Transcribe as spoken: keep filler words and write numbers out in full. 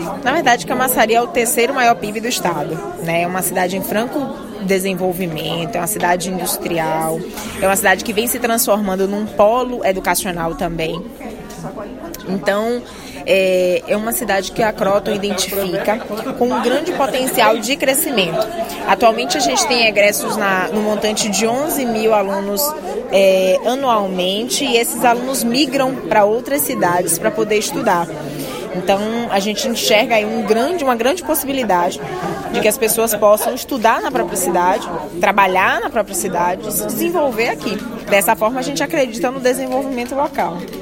Na verdade, Camaçari é o terceiro maior P I B do estado, né? É uma cidade em franco desenvolvimento, é uma cidade industrial, é uma cidade que vem se transformando num polo educacional também. Então, é, é uma cidade que a Kroton identifica com um grande potencial de crescimento. Atualmente, a gente tem egressos na, no montante de onze mil alunos é, anualmente, e esses alunos migram para outras cidades para poder estudar. Então, a gente enxerga aí um grande, uma grande possibilidade de que as pessoas possam estudar na própria cidade, trabalhar na própria cidade e se desenvolver aqui. Dessa forma, a gente acredita no desenvolvimento local.